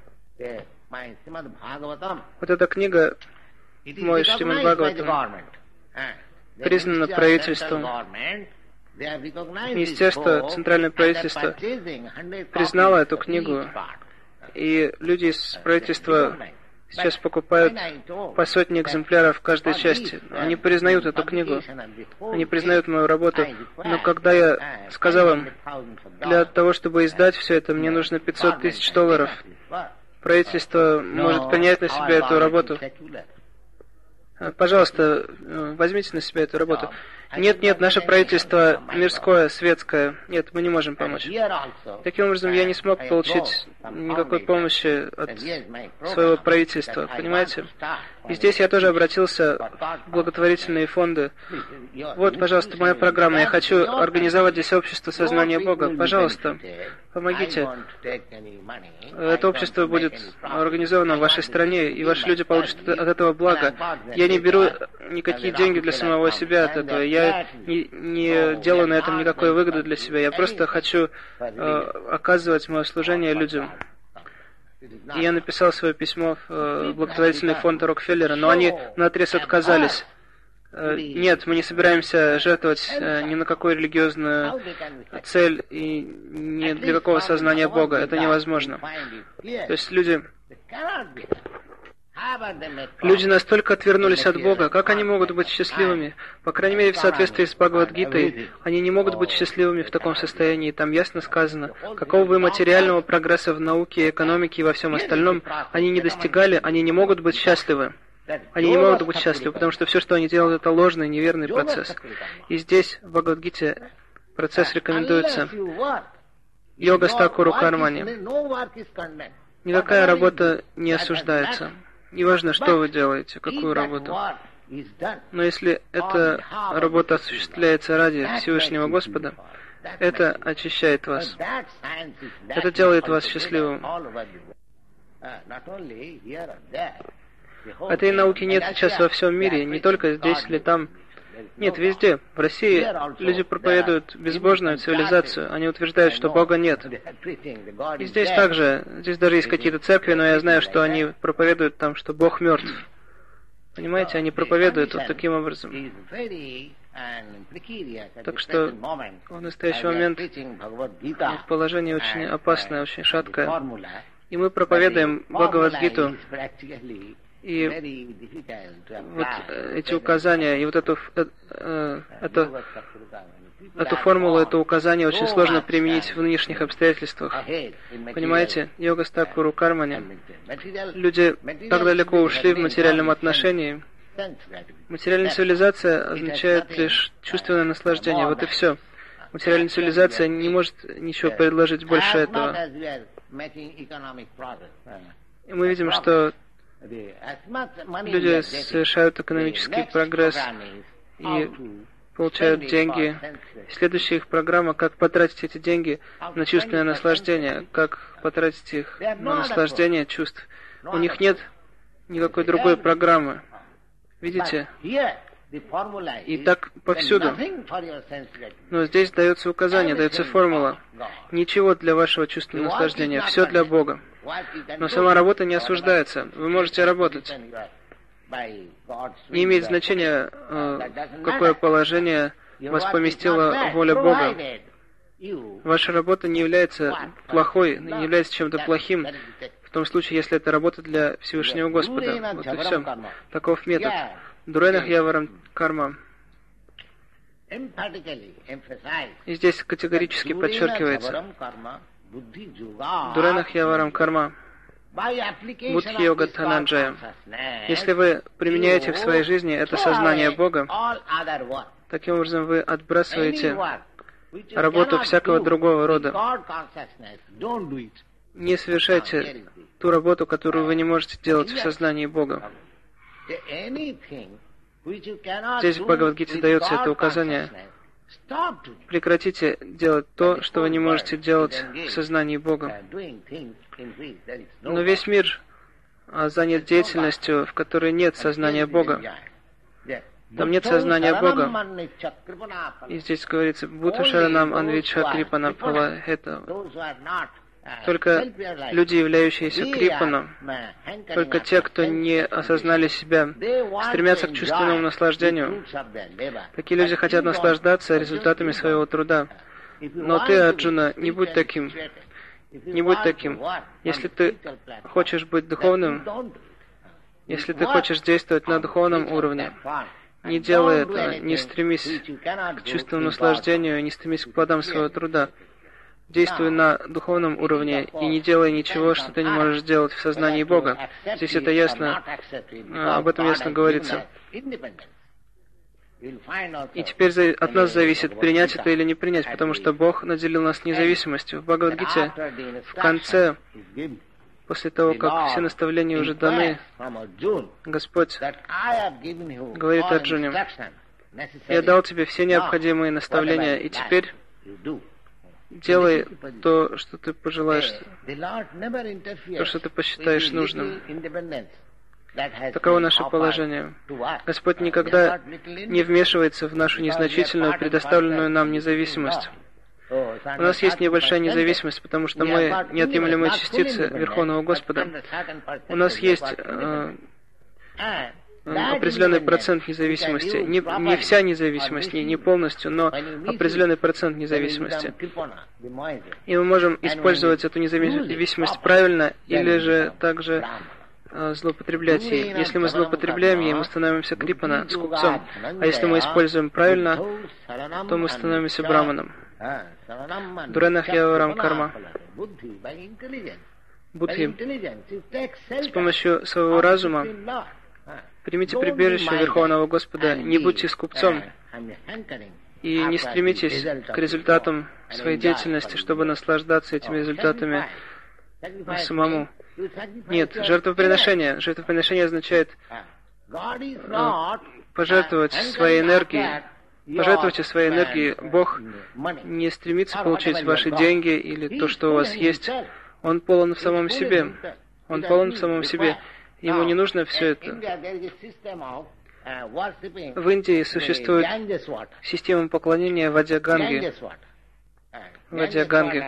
Вот эта книга, мой Шримад Бхагаватам, признана правительством. Министерство, центральное правительство признало эту книгу, и люди из правительства сейчас покупают по сотне экземпляров в каждой части. Они признают эту книгу, они признают мою работу. Но когда я сказал им, для того, чтобы издать все это, мне нужно $500 тысяч, правительство может принять на себя эту работу. Пожалуйста, возьмите на себя эту работу. Нет, наше правительство мирское, светское. Нет, мы не можем помочь. Таким образом, я не смог получить никакой помощи от своего правительства, понимаете? И здесь я тоже обратился в благотворительные фонды. Вот, пожалуйста, моя программа. Я хочу организовать здесь общество сознания Бога. Пожалуйста, помогите. Это общество будет организовано в вашей стране, и ваши люди получат от этого благо. Я не беру никакие деньги для самого себя от этого. Я не делаю на этом никакой выгоды для себя. Я просто хочу оказывать мое служение людям. И я написал свое письмо в благотворительный фонд Рокфеллера, но они наотрез отказались. Нет, мы не собираемся жертвовать ни на какую религиозную цель и ни для какого сознания Бога. Это невозможно. То есть люди настолько отвернулись от Бога, как они могут быть счастливыми? По крайней мере, в соответствии с Бхагавад-гитой, они не могут быть счастливыми в таком состоянии. Там ясно сказано, какого бы материального прогресса в науке, экономике и во всем остальном они не достигали, они не могут быть счастливы. Они не могут быть счастливы, потому что все, что они делают, это ложный, неверный процесс. И здесь, в Бхагавад-гите, процесс рекомендуется йога стакуру кармани. Никакая работа не осуждается. Неважно, что вы делаете, какую работу. Но если эта работа осуществляется ради Всевышнего Господа, это очищает вас. Это делает вас счастливым. Этой науки нет сейчас во всем мире, не только здесь или там. Нет, везде. В России люди проповедуют безбожную цивилизацию. Они утверждают, что Бога нет. И здесь также. Здесь даже есть какие-то церкви, но я знаю, что они проповедуют там, что Бог мертв. Понимаете, они проповедуют вот таким образом. Так что в настоящий момент положение очень опасное, очень шаткое. И мы проповедуем Бхагавад-гиту. И вот эти указания, и вот эту формулу, это указание очень сложно применить в нынешних обстоятельствах. Понимаете, йога стакуру кармани. Люди так далеко ушли в материальном отношении. Материальная цивилизация означает лишь чувственное наслаждение. Вот и все. Материальная цивилизация не может ничего предложить больше этого. И мы видим, что люди совершают экономический прогресс и получают деньги. Следующая их программа, как потратить эти деньги на чувственное наслаждение, как потратить их на наслаждение чувств. У них нет никакой другой программы. Видите? И так повсюду. Но здесь дается указание, дается формула. Ничего для вашего чувственного наслаждения, все для Бога. Но сама работа не осуждается. Вы можете работать. Не имеет значения, в какое положение вас поместила воля Бога. Ваша работа не является плохой, не является чем-то плохим, в том случае, если это работа для Всевышнего Господа. Вот и все. Таков метод. Дуранах яварам карма. И здесь категорически подчеркивается Дуранах яварам карма. Будхи йога Дхананджая. Если вы применяете в своей жизни это сознание Бога, таким образом вы отбрасываете работу всякого другого рода. Не совершайте ту работу, которую вы не можете делать в сознании Бога. Здесь в Бхагавад-гите дается это указание. Прекратите делать то, что вы не можете делать в сознании Бога. Но весь мир занят деятельностью, в которой нет сознания Бога. Там нет сознания Бога. И здесь говорится, Бхута Шаранам Анвича Крипана Палахета. Только люди, являющиеся крипаном, только те, кто не осознали себя, стремятся к чувственному наслаждению. Такие люди хотят наслаждаться результатами своего труда. Но ты, Арджуна, не будь таким. Не будь таким. Если ты хочешь быть духовным, если ты хочешь действовать на духовном уровне, не делай этого, не стремись к чувственному наслаждению, не стремись к плодам своего труда. Действуй на духовном уровне и не делай ничего, что ты не можешь сделать в сознании Бога. Здесь это ясно, об этом ясно говорится. И теперь от нас зависит, принять это или не принять, потому что Бог наделил нас независимостью. В Бхагавад-гите в конце, после того, как все наставления уже даны, Господь говорит Арджуне: «Я дал тебе все необходимые наставления, и теперь делай то, что ты пожелаешь, то, что ты посчитаешь нужным». Таково наше положение. Господь никогда не вмешивается в нашу незначительную, предоставленную нам независимость. У нас есть небольшая независимость, потому что мы неотъемлемые частицы Верховного Господа. У нас есть определенный процент независимости. Не вся независимость, не полностью, но определенный процент независимости. И мы можем использовать эту независимость правильно или же также злоупотреблять ей. Если мы злоупотребляем ей, мы становимся крипана, скупцом. А если мы используем правильно, то мы становимся браманом. Дуранах яварам карма. Будхи с помощью своего разума Примите прибежище Верховного Господа, не будьте скупцом и не стремитесь к результатам своей деятельности, чтобы наслаждаться этими результатами самому. Нет, жертвоприношение. Жертвоприношение означает пожертвовать своей энергией. Пожертвуйте своей энергией. Бог не стремится получить ваши деньги или то, что у вас есть. Он полон в самом себе. Он полон в самом себе. Ему не нужно все это. В Индии существует система поклонения воде Ганги. Воде Ганги.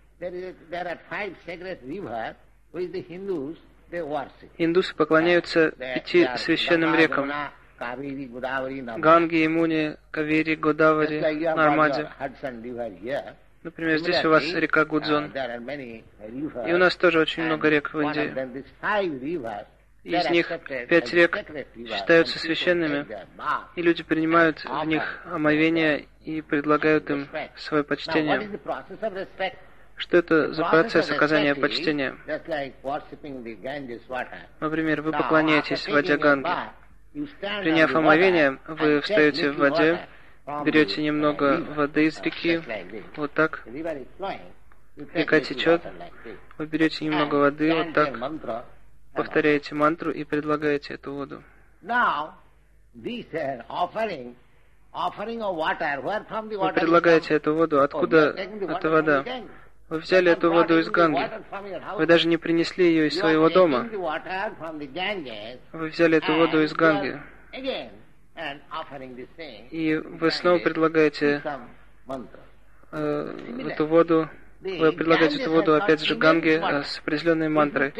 Индусы поклоняются 5 священным рекам: Ганге, Ямуне, Кавери, Годавари, Нармаде. Например, здесь у вас река Гудзон. И у нас тоже очень много рек в Индии. Из них 5 рек считаются священными, и люди принимают в них омовение и предлагают им свое почтение. Что это за процесс оказания почтения? Например, вы поклоняетесь воде Ганги. Приняв омовение, вы встаете в воде, берете немного воды из реки, вот так. Река течет, вы берете немного воды, вот так. Повторяете мантру и предлагаете эту воду. Вы предлагаете эту воду. Откуда эта вода? Вы взяли эту воду из Ганги. Вы даже не принесли ее из своего дома. Вы взяли эту воду из Ганги. И вы снова предлагаете эту воду. Вы предлагаете эту воду опять же Ганге с определенной мантрой.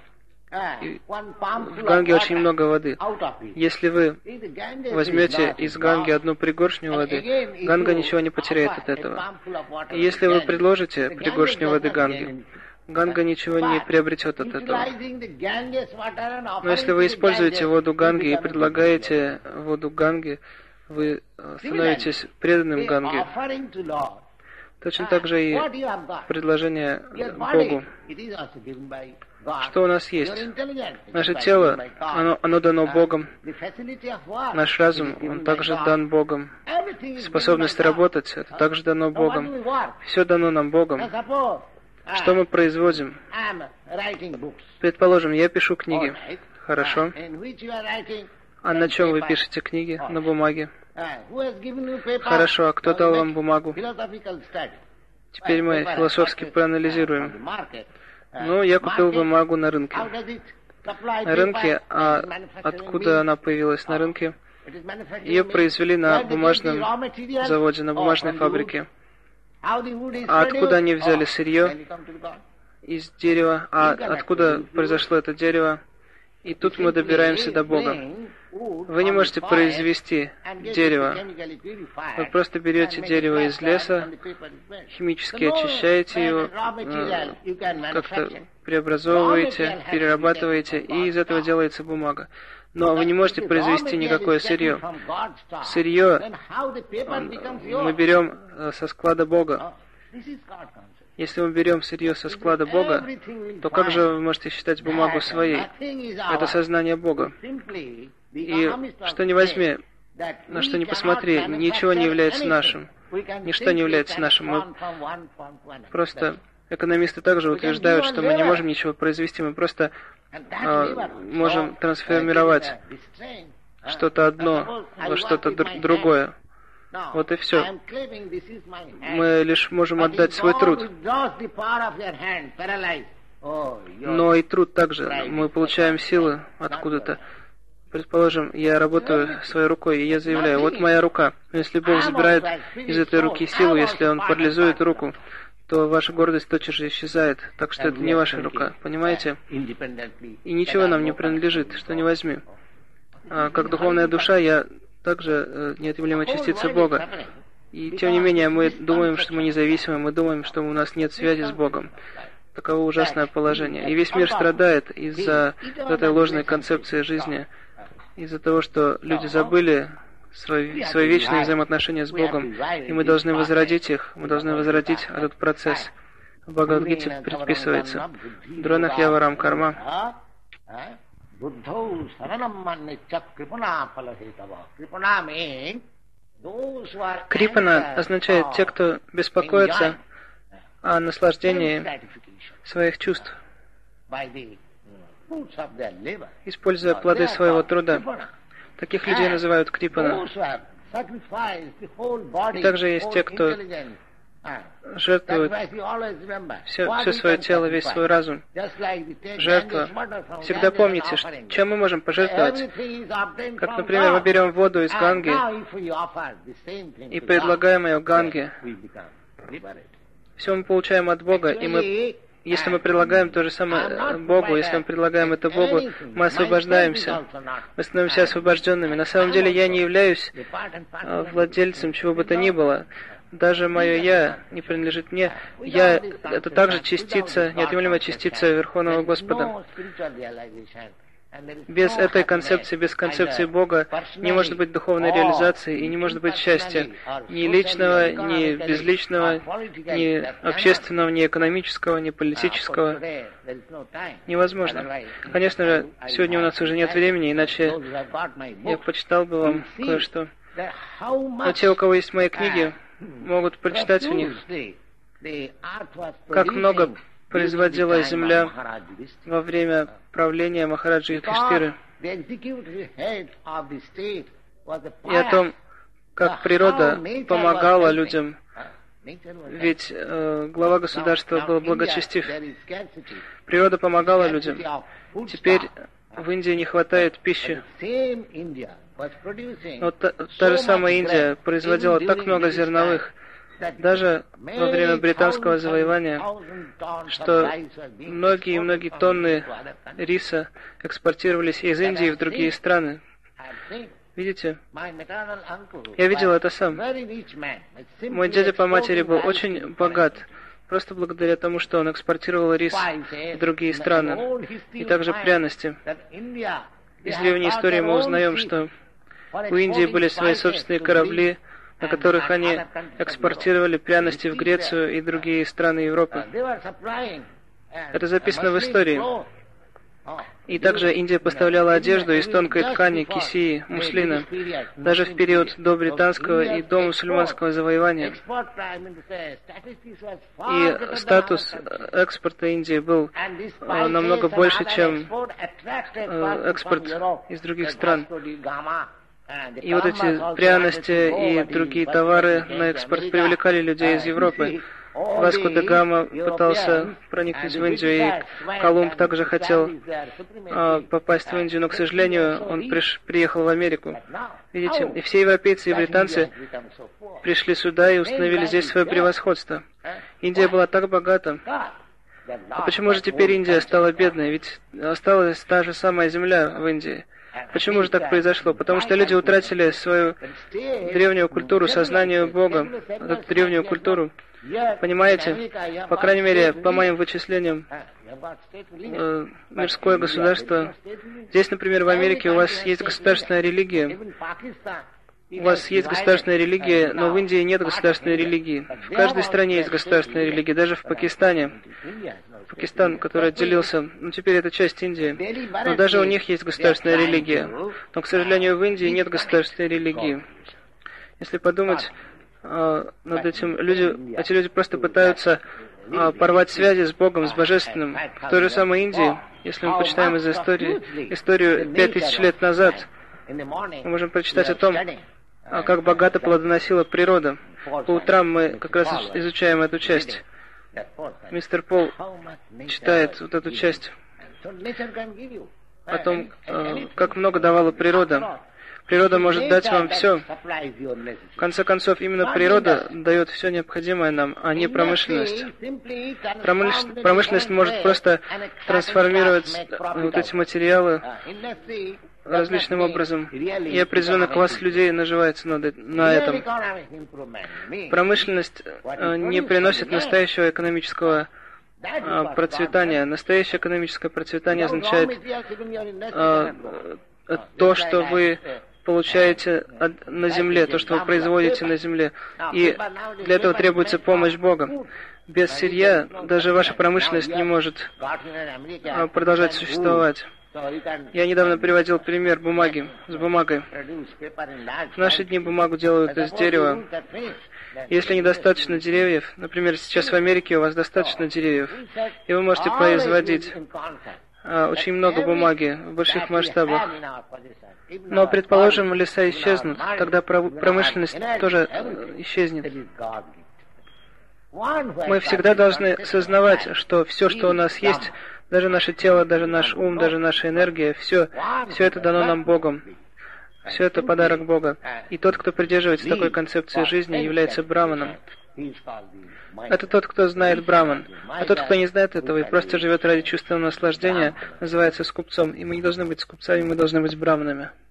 И в Ганге очень много воды. Если вы возьмете из Ганги одну пригоршню воды, Ганга ничего не потеряет от этого. И если вы предложите пригоршню воды Ганге, Ганга ничего не приобретет от этого. Но если вы используете воду Ганги и предлагаете воду Ганги, вы становитесь преданным Ганге. Точно так же и предложение Богу. Что у нас есть? Наше тело, оно дано Богом. Наш разум, он также дан Богом. Способность работать, это также дано Богом. Все дано нам Богом. Что мы производим? Предположим, я пишу книги. Хорошо. А на чем вы пишете книги? На бумаге. Хорошо, а кто дал вам бумагу? Теперь мы философски проанализируем. Ну, я купил бумагу на рынке. На рынке, а откуда она появилась на рынке? Ее произвели на бумажном заводе, на бумажной фабрике. А откуда они взяли сырье? Из дерева. А откуда произошло это дерево? И тут мы добираемся до Бога. Вы не можете произвести дерево. Вы просто берете дерево из леса, химически очищаете его, как-то преобразовываете, перерабатываете, и из этого делается бумага. Но вы не можете произвести никакое сырье. Сырье мы берем со склада Бога. Если мы берем сырье со склада Бога, то как же вы можете считать бумагу своей? Это сознание Бога. И что ни возьми, на что ни посмотри, ничего не является нашим. Ничто не является нашим. Просто экономисты также утверждают, что мы не можем ничего произвести, мы просто можем трансформировать что-то одно во что-то другое. Вот и все. Мы лишь можем отдать свой труд. Но и труд также. Мы получаем силы откуда-то. Предположим, я работаю своей рукой, и я заявляю, вот моя рука. Но если Бог забирает из этой руки силу, если Он парализует руку, то ваша гордость тотчас же исчезает. Так что это не ваша рука, понимаете? И ничего нам не принадлежит, что ни возьми. Как духовная душа, я также неотъемлемая частица Бога. И тем не менее, мы думаем, что мы независимы, мы думаем, что у нас нет связи с Богом. Таково ужасное положение. И весь мир страдает из-за этой ложной концепции жизни, из-за того, что люди забыли свои вечные взаимоотношения с Богом, и мы должны возродить их, мы должны возродить этот процесс. В Бхагавад-гите предписывается: Дронах яварам карма, Крипана означает те, кто беспокоится о наслаждении своих чувств, используя плоды своего труда. Таких людей называют крипана. И также есть те, кто жертвует все свое тело, весь свой разум. Жертва. Всегда помните, чем мы можем пожертвовать. Как, например, мы берем воду из Ганги и предлагаем ее Ганге. Все мы получаем от Бога, и если мы предлагаем то же самое Богу, если мы предлагаем это Богу, мы освобождаемся. Мы становимся освобожденными. На самом деле я не являюсь владельцем чего бы то ни было. Даже мое «я» не принадлежит мне. «Я» — это также частица, неотъемлемая частица Верховного Господа. Без этой концепции, без концепции Бога не может быть духовной реализации и не может быть счастья. Ни личного, ни безличного, ни общественного, ни экономического, ни политического. Невозможно. Конечно же, сегодня у нас уже нет времени, иначе я почитал бы вам кое-что. Но те, у кого есть мои книги, могут прочитать в них, как много производила земля во время правления Махараджи Юдхиштиры, и о том, как природа помогала людям, ведь глава государства был благочестив. Природа помогала людям. Теперь в Индии не хватает пищи. Но та же самая Индия производила так много зерновых, даже во время британского завоевания, что многие тонны риса экспортировались из Индии в другие страны. Видите? Я видел это сам. Мой дядя по матери был очень богат, просто благодаря тому, что он экспортировал рис в другие страны, и также пряности. Из древней истории мы узнаем, что у Индии были свои собственные корабли, на которых они экспортировали пряности в Грецию и другие страны Европы. Это записано в истории. И также Индия поставляла одежду из тонкой ткани, кисии, муслина, даже в период до британского и до мусульманского завоевания. И статус экспорта Индии был намного больше, чем экспорт из других стран. И вот эти пряности и другие товары на экспорт привлекали людей из Европы. Васко де Гама пытался проникнуть в Индию, и Колумб также хотел попасть в Индию, но, к сожалению, он приехал в Америку. Видите, и все европейцы и британцы пришли сюда и установили здесь свое превосходство. Индия была так богата. А почему же теперь Индия стала бедной? Ведь осталась та же самая земля в Индии. Почему же так произошло? Потому что люди утратили свою древнюю культуру, сознание Бога, эту древнюю культуру. Понимаете? По крайней мере, по моим вычислениям, мирское государство. Здесь, например, в Америке у вас есть государственная религия. У вас есть государственная религия, но в Индии нет государственной религии. В каждой стране есть государственная религия, даже в Пакистане. Пакистан, который отделился, теперь это часть Индии. Но даже у них есть государственная религия. Но, к сожалению, в Индии нет государственной религии. Если подумать над этим, эти люди просто пытаются порвать связи с Богом, с Божественным. В той же самой Индии, если мы почитаем из историю 5000 лет назад, мы можем прочитать о том, как богато плодоносила природа. По утрам мы как раз изучаем эту часть. Мистер Пол читает вот эту часть о том, как много давала природа. Природа может дать вам все. В конце концов, именно природа дает все необходимое нам, а не промышленность. Промышленность может просто трансформировать вот эти материалы различным образом. И определенный класс людей наживается на этом. Промышленность не приносит настоящего экономического процветания. Настоящее экономическое процветание означает то, что вы получаете на земле, то, что вы производите на земле. И для этого требуется помощь Бога. Без сырья даже ваша промышленность не может продолжать существовать. Я недавно приводил пример бумаги, с бумагой. В наши дни бумагу делают из дерева. Если недостаточно деревьев, например, сейчас в Америке у вас достаточно деревьев, и вы можете производить очень много бумаги в больших масштабах. Но, предположим, леса исчезнут, тогда промышленность тоже исчезнет. Мы всегда должны сознавать, что все, что у нас есть, даже наше тело, даже наш ум, даже наша энергия, все это дано нам Богом. Все это подарок Бога. И тот, кто придерживается такой концепции жизни, является браманом. Это тот, кто знает браман. А тот, кто не знает этого и просто живет ради чувственного наслаждения, называется скупцом. И мы не должны быть скупцами, мы должны быть браманами.